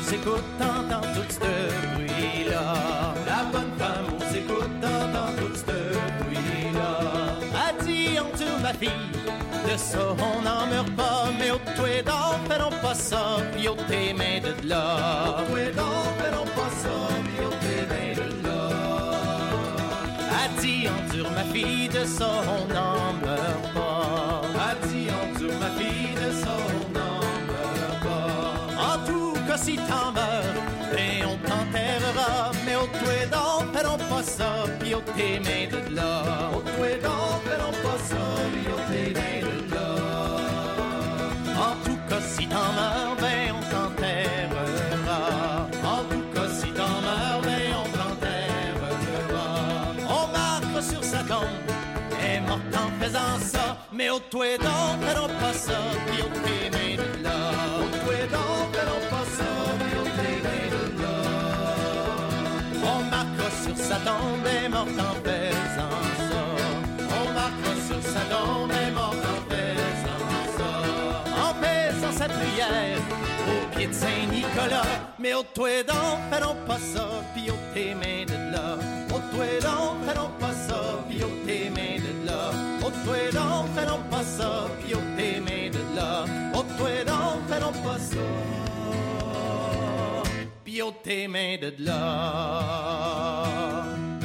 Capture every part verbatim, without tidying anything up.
aux écoutes, t'entends tout ce bruit-là. La bonne femme aux écoutes, t'entends tout ce bruit-là. A dit, endure ma fille, de ça on n'en meurt pas. Mais au toi d'or, fais-donc pas ça, pis au tes mains de là. Au toi d'or, fais-donc pas ça, pis au tes mains de là. A dit, endure ma fille, de ça on n'en meurt pas. A dit, endure ma fille, de ça on n'en meurt pas. En tout cas, si t'en meurs, et on t'enterrera. Mais au toi d'or, fais-donc pas ça, pis au tes mains de là. Au toi d'or, fais-donc pas ça, pis au tes mains de là. En tout cas, si t'en meurs, ben on t'enterrera. En tout cas, si t'en meurs, ben on t'enterrera. On marque sur sa tombe, est morte en faisant ça. Mais au toi d'or, fais-donc pas ça, pis au tes mains de là. Au toi d'or, fais-donc pas ça, pis au tes mains de là. On marquera sur sa tombe, est morte en faisant ça. On marquera sur sa tombe, est morte en faisant ça. En faisant sa prière au pied de Saint-Nicolas. Mais au toi d'or, fais donc pas ça, pis au tes mains de là. Au toi d'or, fais donc pas ça, pis au tes mains de là. Au toi d'or, fais donc pas ça, pis au tes mains de là. Au toi d'or, fais donc pas ça, pis au tes mains de là.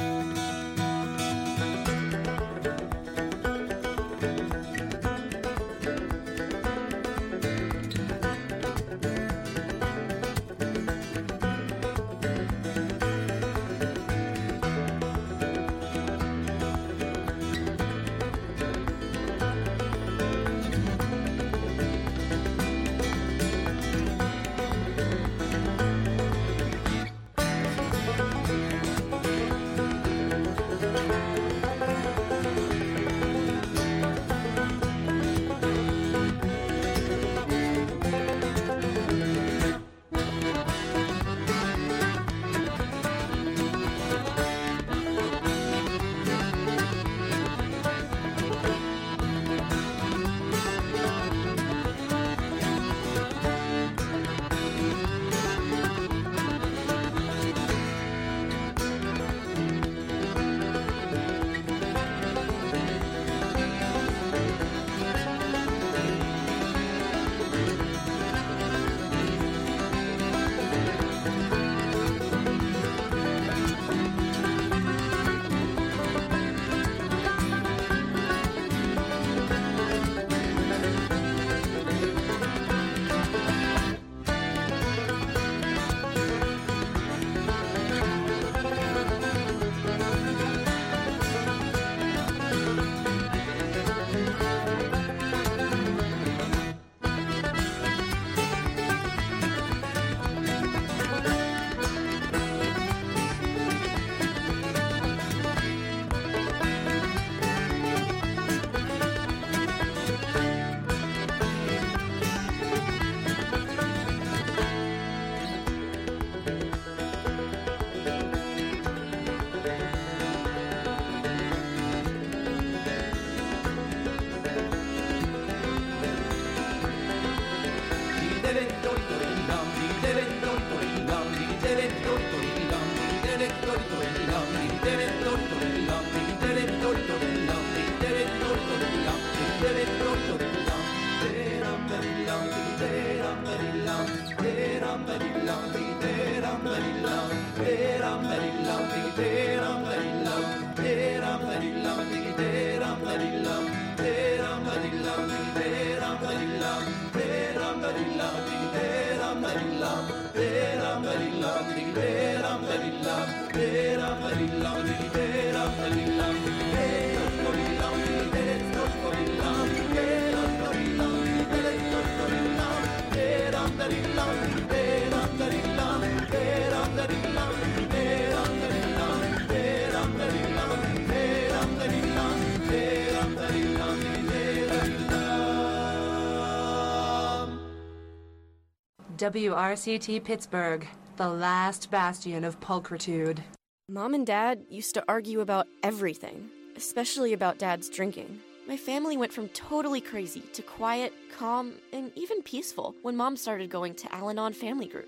W R C T Pittsburgh, the last bastion of pulchritude. Mom and Dad used to argue about everything, especially about Dad's drinking. My family went from totally crazy to quiet, calm, and even peaceful when Mom started going to Al-Anon family groups.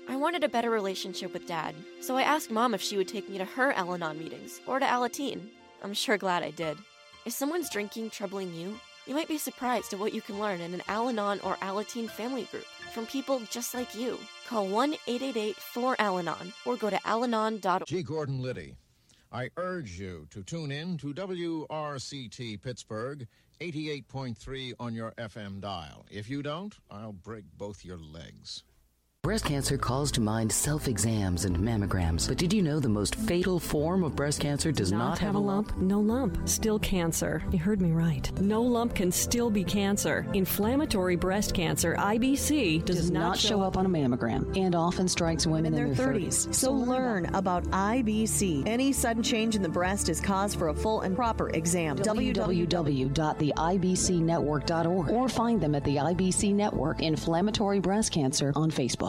I wanted a better relationship with Dad, so I asked Mom if she would take me to her Al-Anon meetings, or to Alateen. I'm sure glad I did. Is someone's drinking troubling you? You might be surprised at what you can learn in an Al-Anon or Alateen family group from people just like you. Call one eight eight eight four Al Anon or go to al anon dot org. G. Gordon Liddy. I urge you to tune in to W R C T Pittsburgh, eighty-eight point three on your F M dial. If you don't, I'll break both your legs. Breast cancer calls to mind self-exams and mammograms. But did you know the most fatal form of breast cancer does not, not have, have a lump? lump? No lump. Still cancer. You heard me right. No lump can still be cancer. Inflammatory breast cancer, I B C, does, does not, not show up on a mammogram and often strikes women in, in their thirties. So learn about I B C. Any sudden change in the breast is cause for a full and proper exam. w w w dot the i b c network dot org or find them at the I B C Network Inflammatory Breast Cancer on Facebook.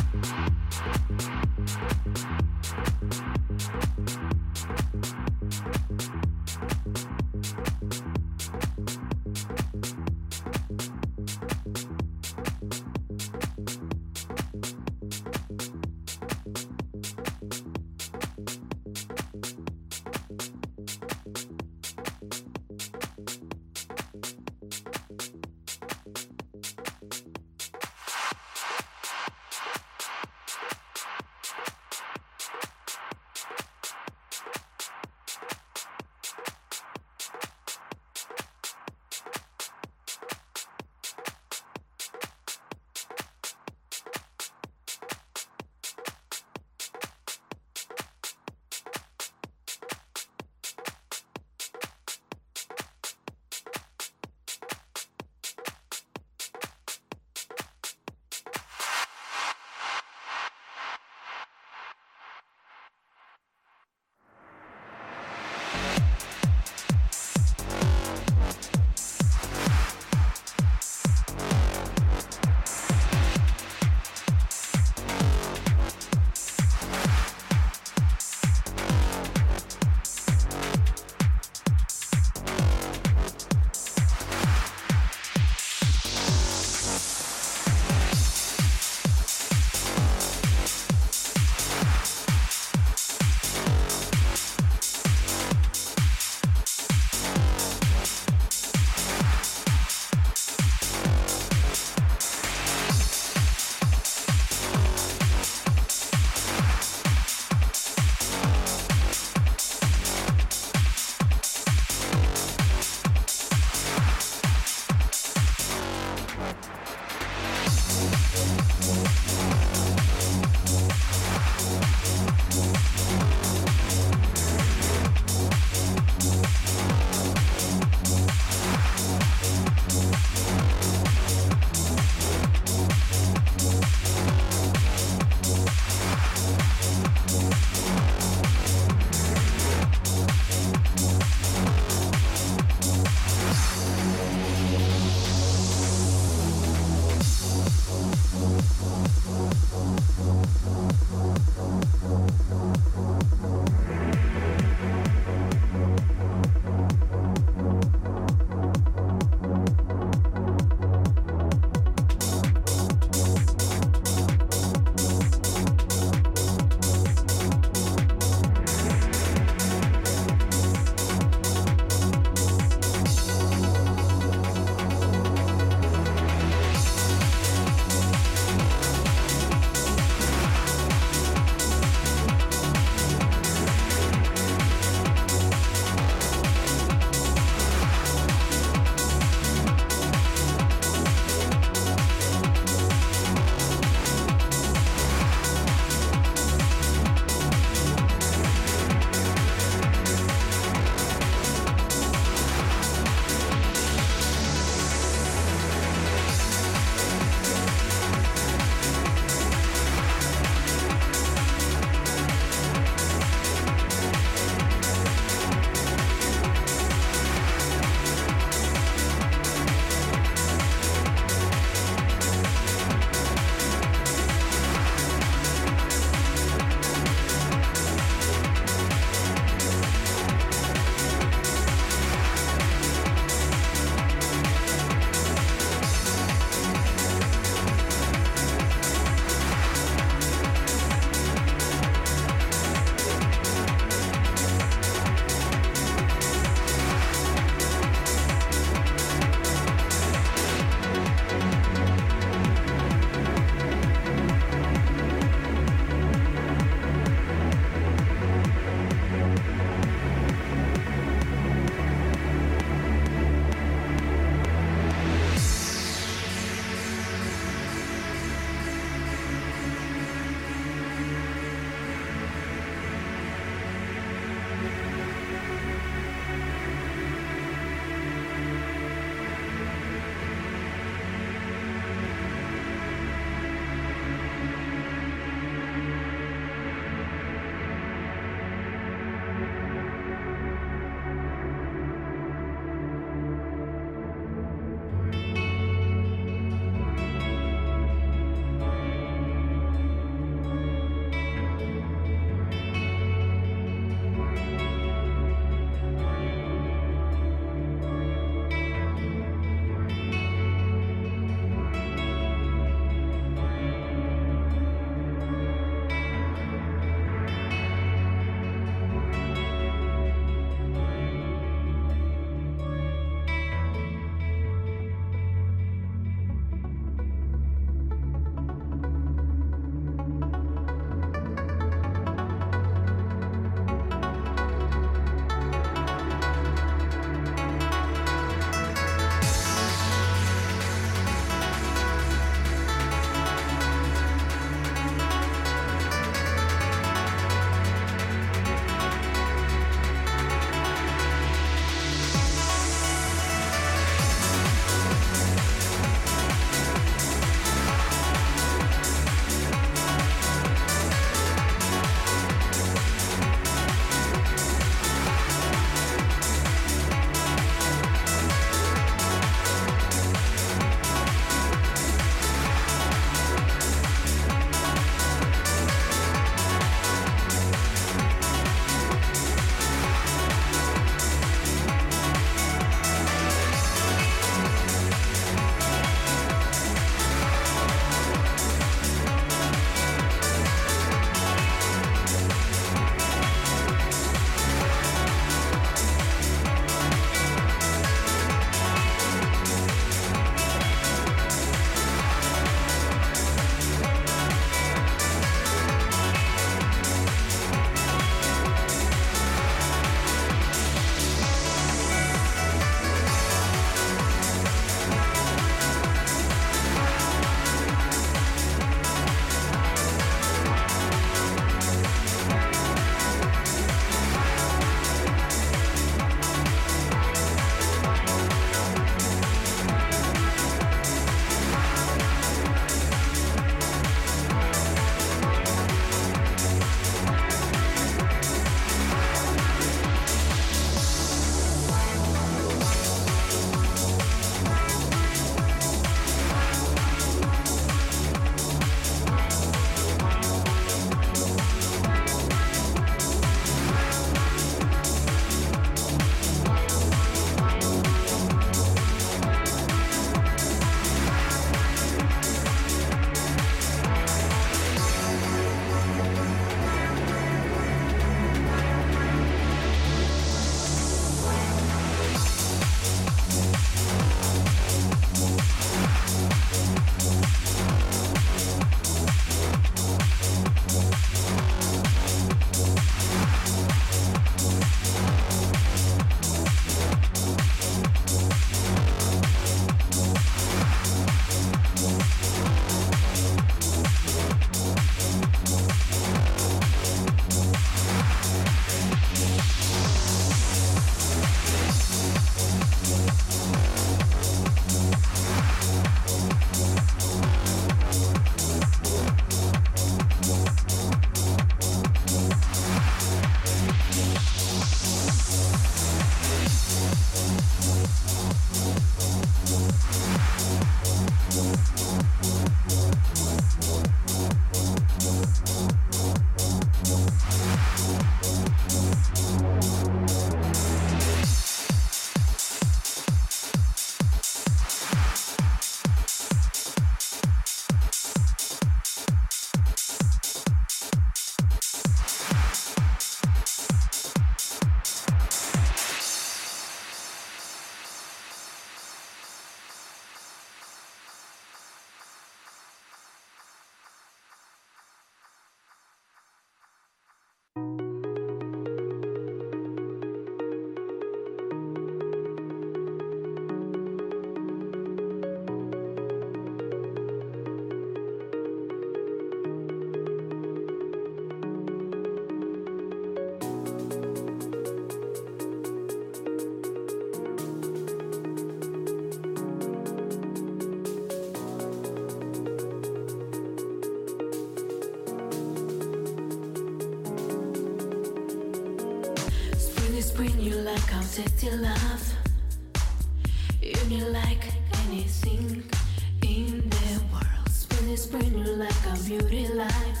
spring you like how tasty love. You like anything in the world. Spring is spring you like a beauty life.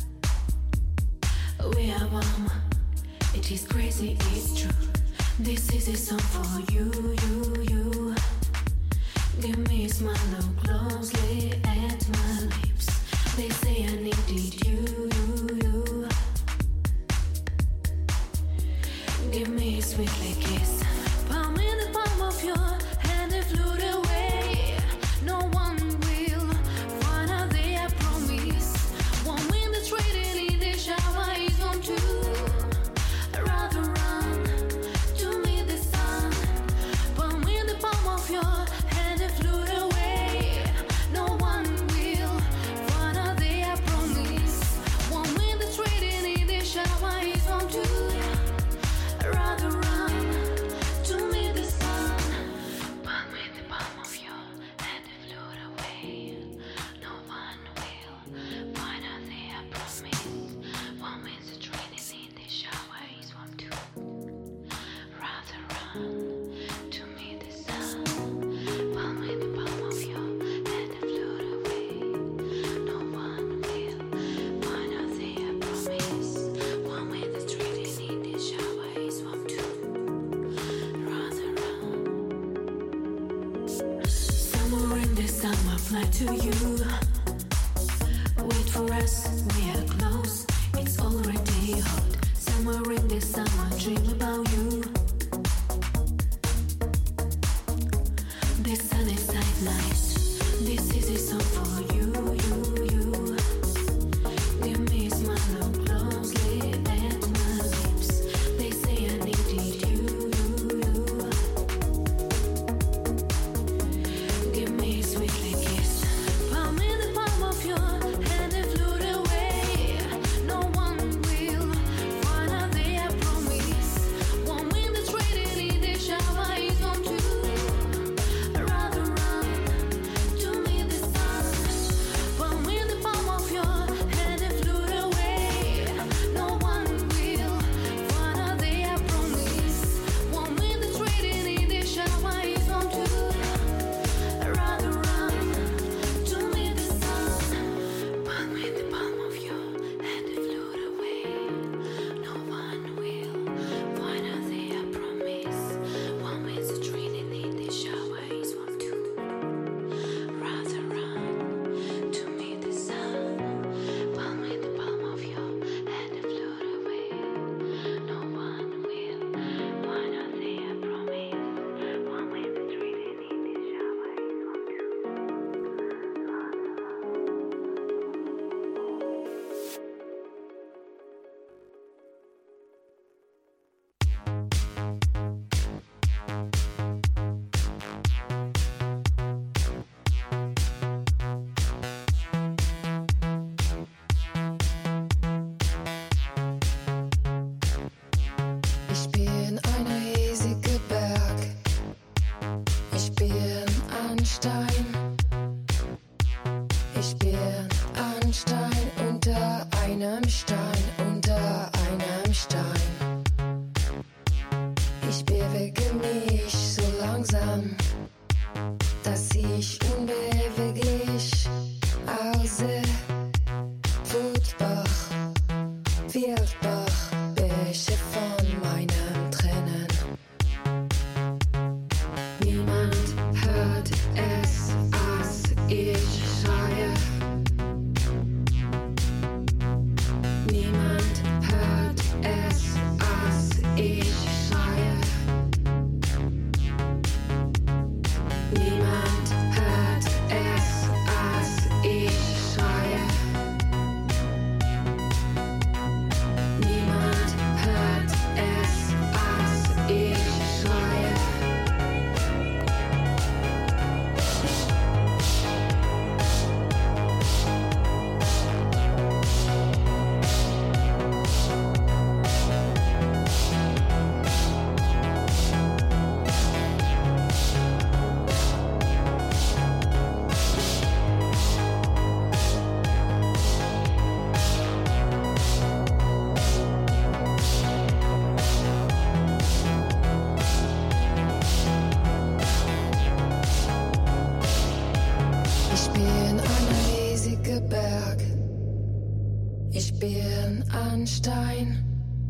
We are warm, it is crazy, it's true. This is a song for you, you, you. Give me a smile, look closely at my lips. They say I needed you, you, you. Give me a sweetly kiss. Palm in the palm of your hand and float away. No one will find out there, I promise. One wind that's raining in the shower is on too. Rather run to meet the sun. Palm in the palm of your hand and float away. No one will find out there, I promise. One wind that's raining in the shower is on too. Rather run to meet the sun. Palm in the palm of your hand and float away. No one will find out there, I promise. One wind that's raining in the shower is warm too. Rather run to meet the sun. Palm in the palm of your hand and float away. No one will find out there, I promise. One wind that's raining in the shower is warm too. Rather run. Somewhere in the summer fly to you. Wait for us, we are close. It's already hot. Somewhere in the summer dream about you. The sun is nice. This is a song for you, you, you. Give me a smile, look closely at my lips. They say I needed you, you, you. Give me a sweetly kiss. Palm in the palm of your hand and float away. No one will find out there, I promise. One wind that's raining in the shower is on too. Rather run to meet the sun. Palm in the palm of your hand and float away. No one will find out there, I promise. One wind that's raining in the shower is on too. Rather run to meet the sun. Palm in the palm of your hand and float away. No one will find out there, I promise. One wind that's raining in the shower is warm too. Rather run to meet the sun. Palm in the palm of your hand and float away. No one will find out there, I promise. One wind that's raining in the shower is warm too. Ich bin ein riesiger Berg. Ich bin ein Stein. Ich bin ein Stein unter einem Stein, unter einem Stein. Ich bewege mich so langsam, dass ich unbeweglich aussehe. Wutbach, Wildbach, Bäche von meinen Tränen. Niemand hört es, als ich schreie. Niemand hört es, als ich schreie. Niemand hört es, als ich schreie. Stein.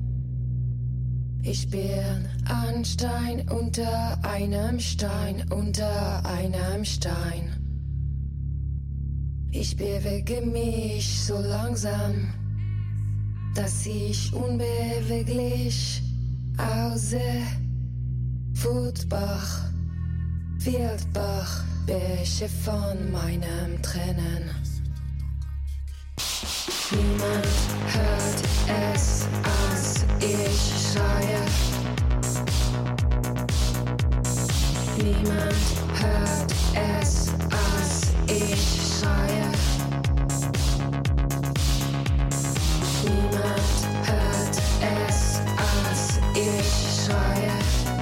Ich bin ein Stein unter einem Stein, unter einem Stein. Ich bewege mich so langsam, dass ich unbeweglich aussehe. Wutbach, Wildbach, Bäche von meinem Tränen. Niemand hört es, als ich schreie. Niemand hört es, als ich schreie. Niemand hört es, als ich schreie.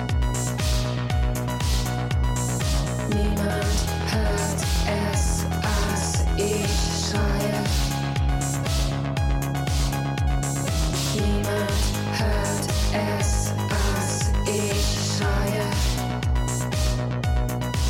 Niemand hört es, als ich schreie. Niemand hört es, als ich schreie.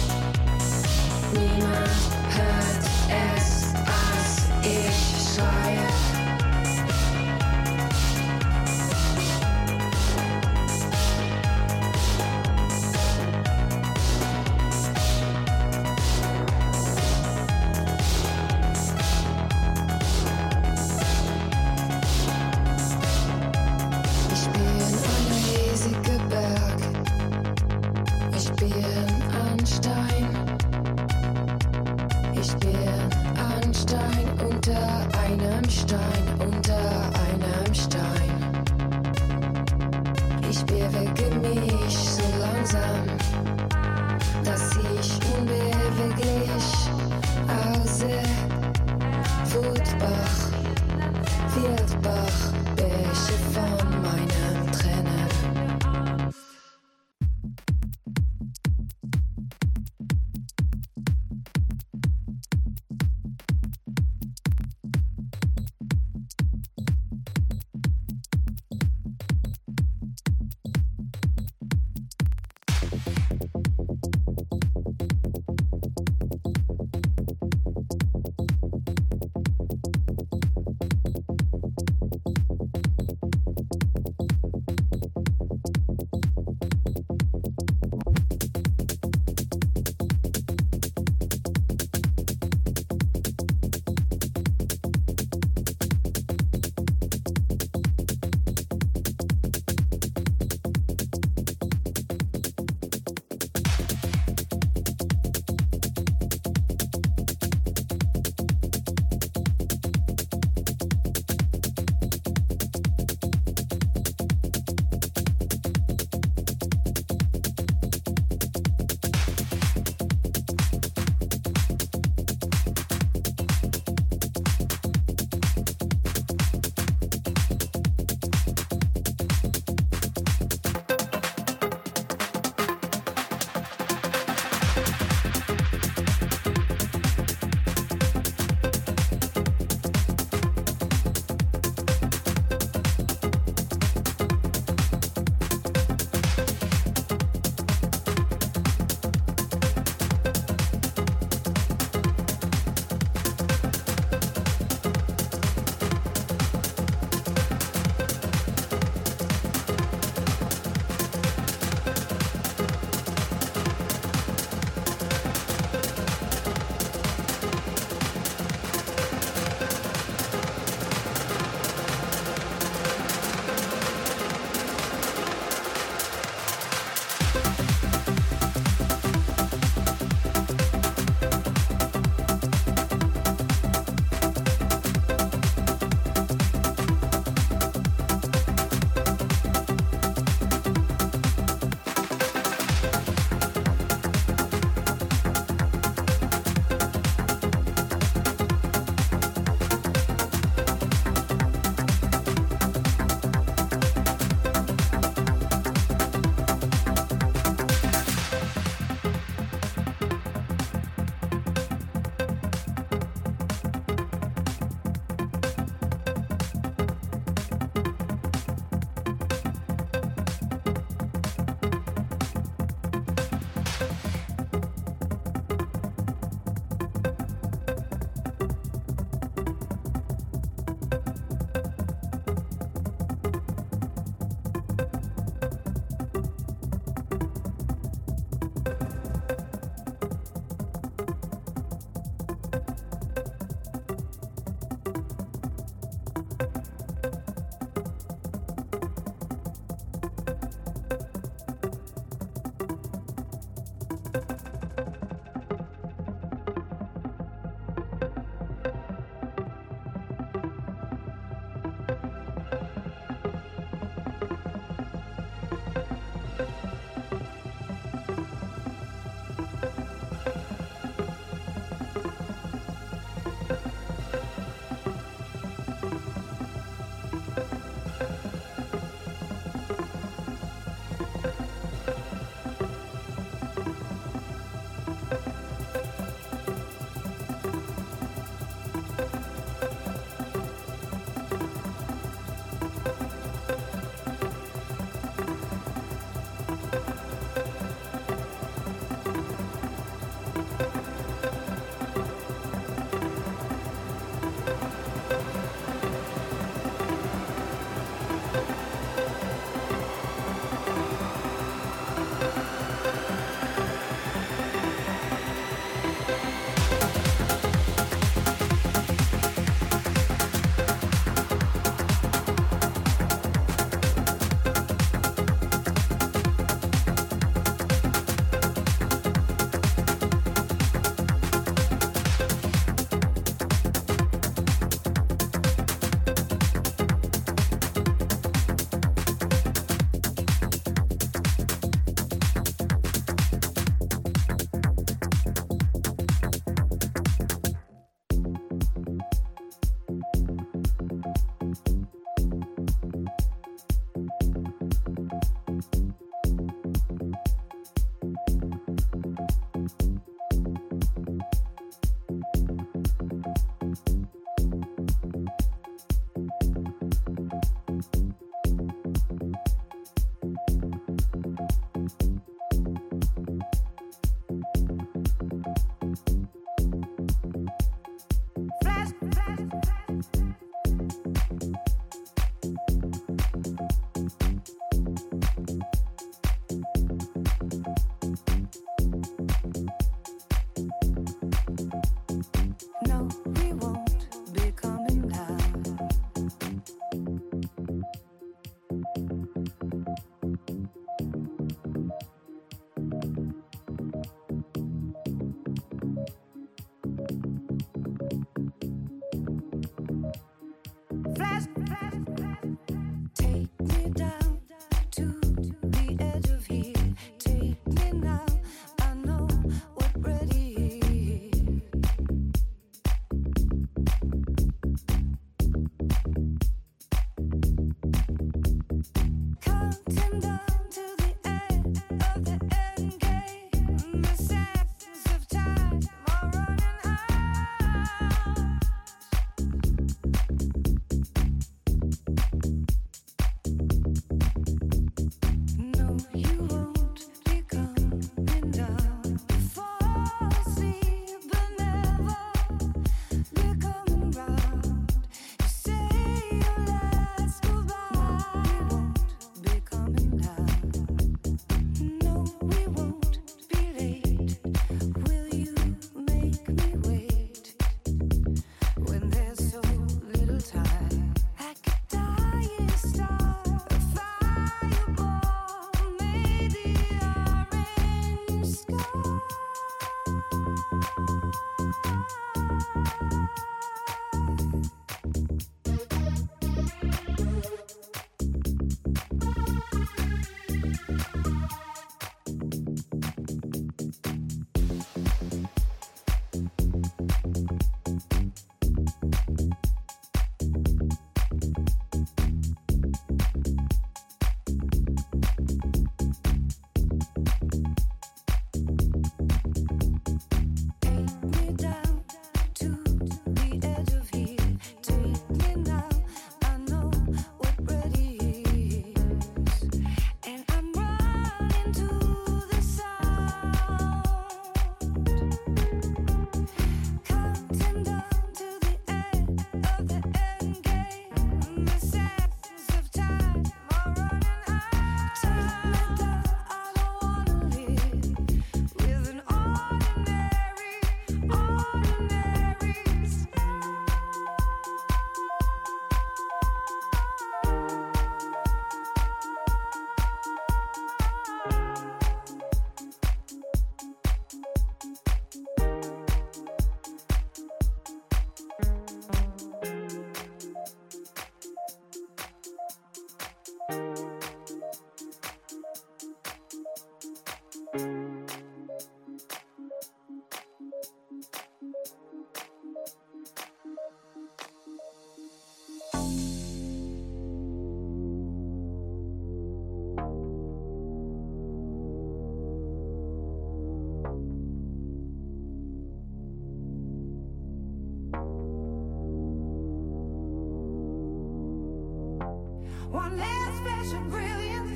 last flash of brilliance,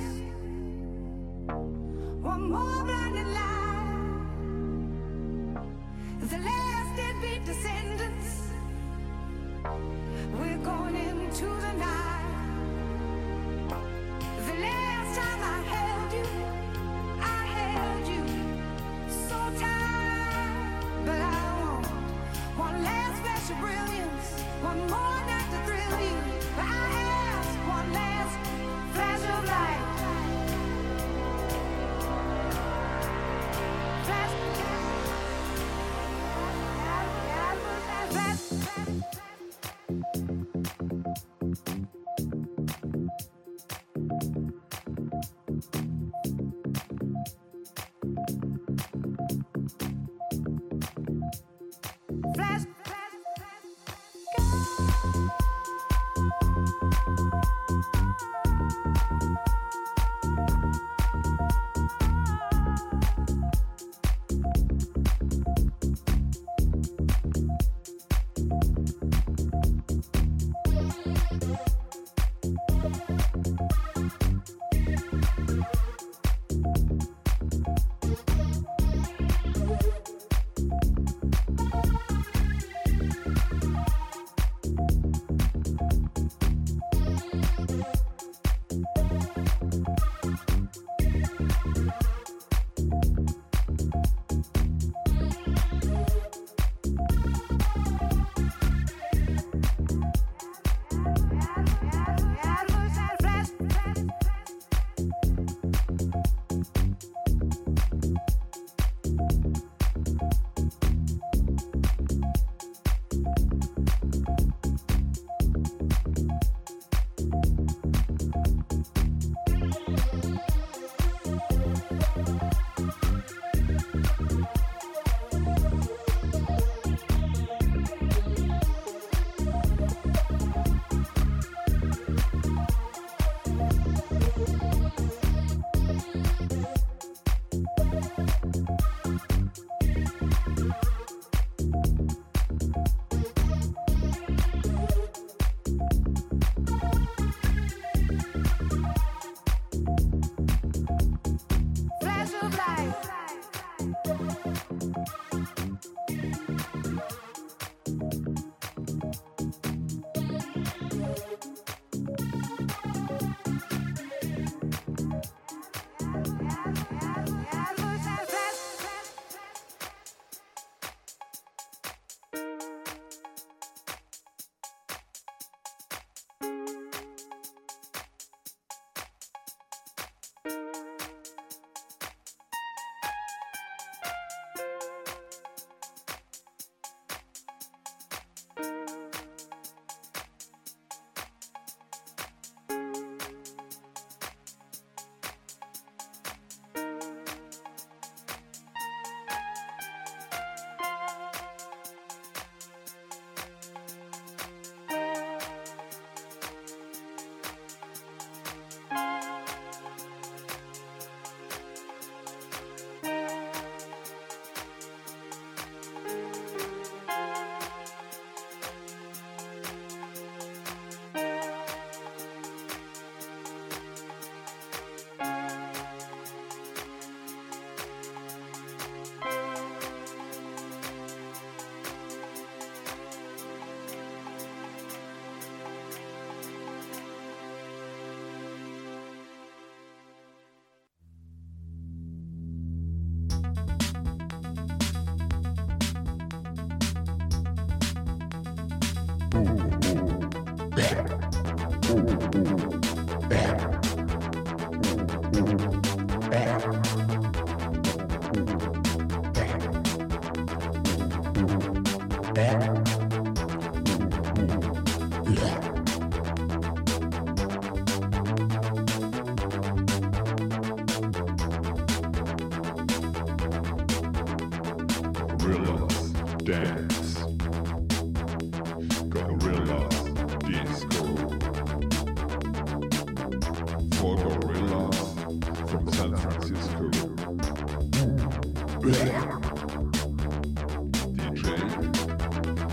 one more blinding light, the last deadbeat descendants. We're going into the night. The last time I held you, I held you so tight, but I want one last flash of brilliance, one more night to thrill you. But I ask one last flash of light. Flash, flash, flash, flash.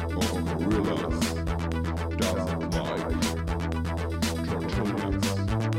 Gorillas doesn't like Tertullians.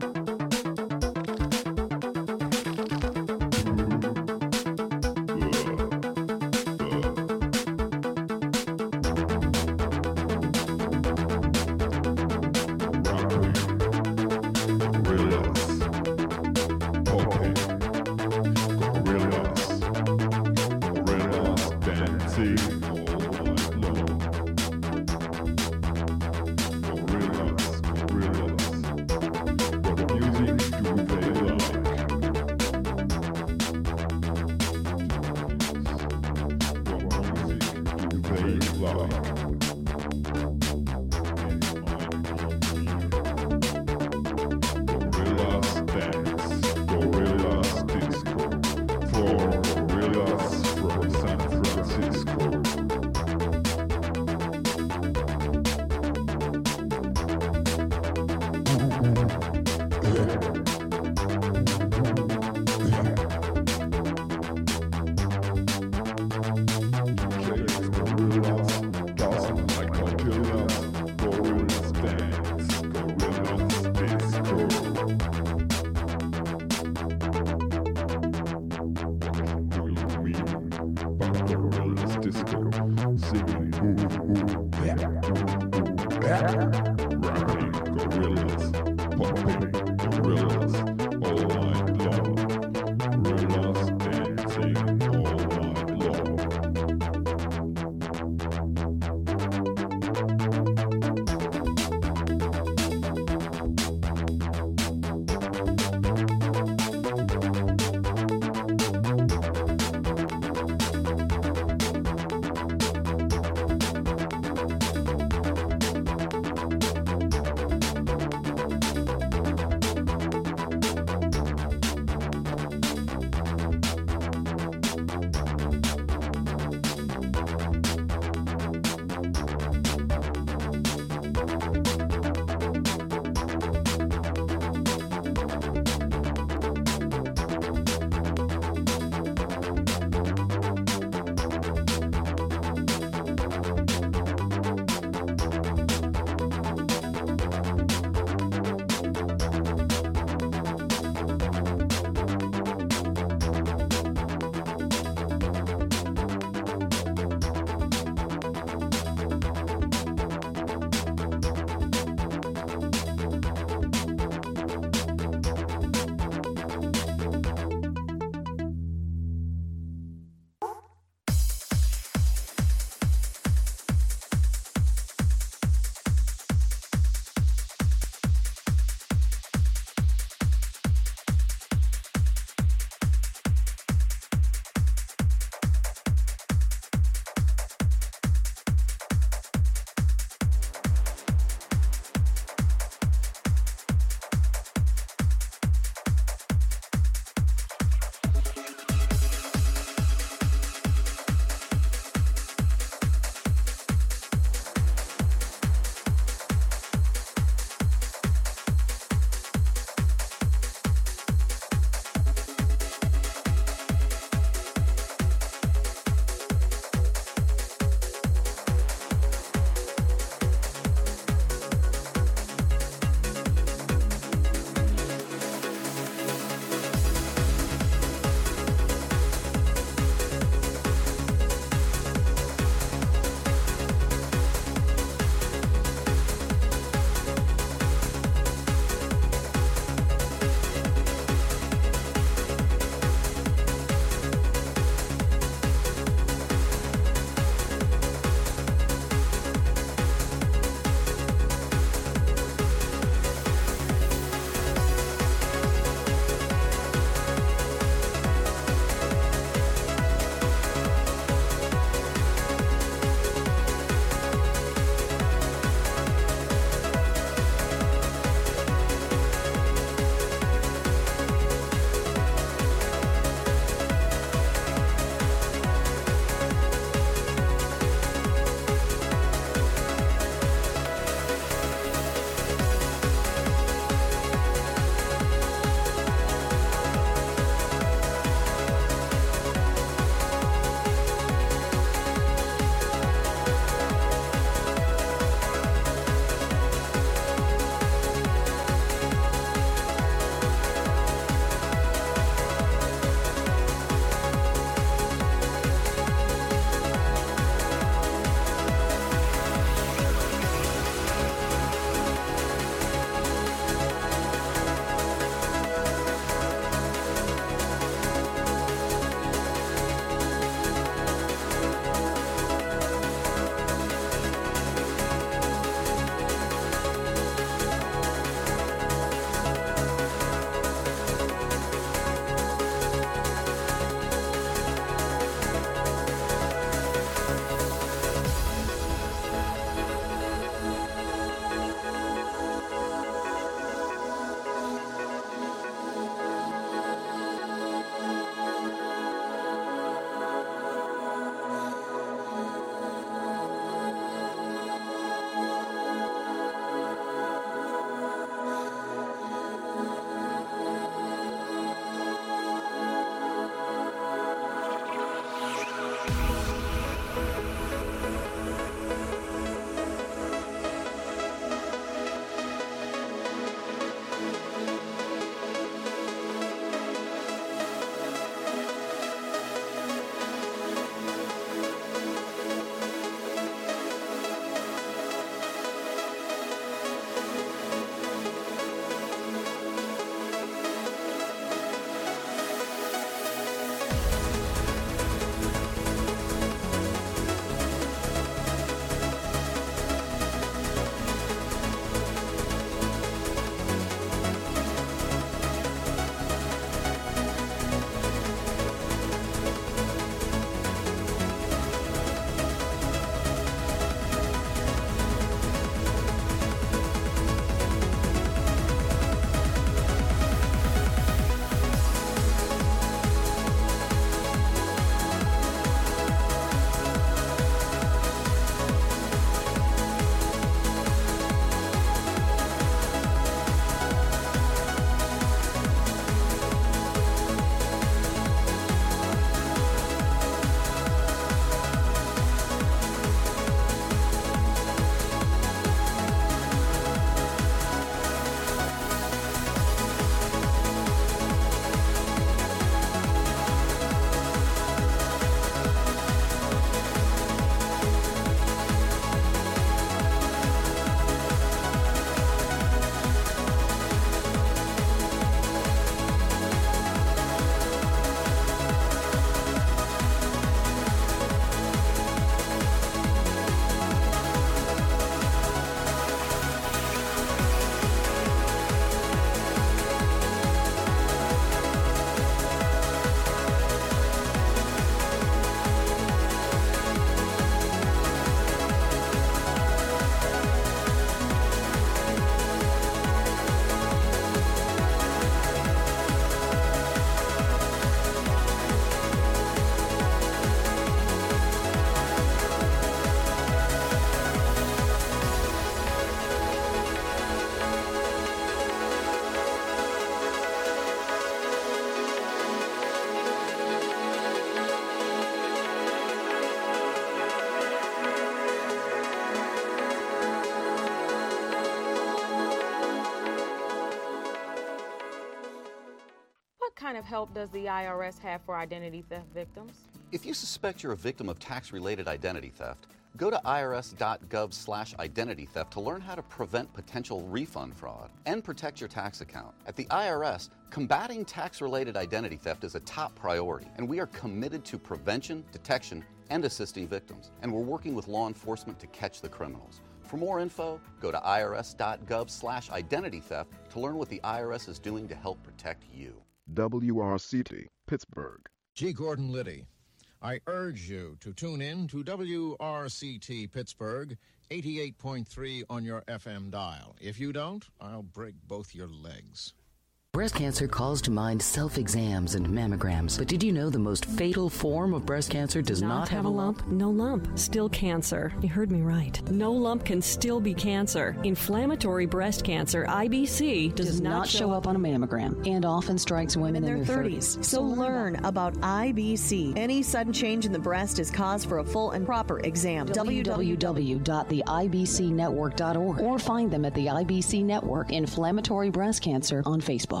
of help does the I R S have for identity theft victims? If you suspect you're a victim of tax-related identity theft, go to irs.gov slash identity theft to learn how to prevent potential refund fraud and protect your tax account. At the I R S, combating tax-related identity theft is a top priority, and we are committed to prevention, detection, and assisting victims. And we're working with law enforcement to catch the criminals. For more info, go to irs.gov slash identity theft to learn what the I R S is doing to help protect you. W R C T, Pittsburgh. G. Gordon Liddy. I urge you to tune in to W R C T Pittsburgh, eighty-eight point three on your F M dial. If you don't, I'll break both your legs. Breast cancer calls to mind self-exams and mammograms. But did you know the most fatal form of breast cancer does not, not have a lump? No lump. Still cancer. You heard me right. No lump can still be cancer. Inflammatory breast cancer, I B C, does, does not, not show up on a mammogram and often strikes women in, in their thirties. thirties. So learn about I B C. Any sudden change in the breast is cause for a full and proper exam. w w w dot the i b c network dot org or find them at the I B C Network Inflammatory Breast Cancer on Facebook.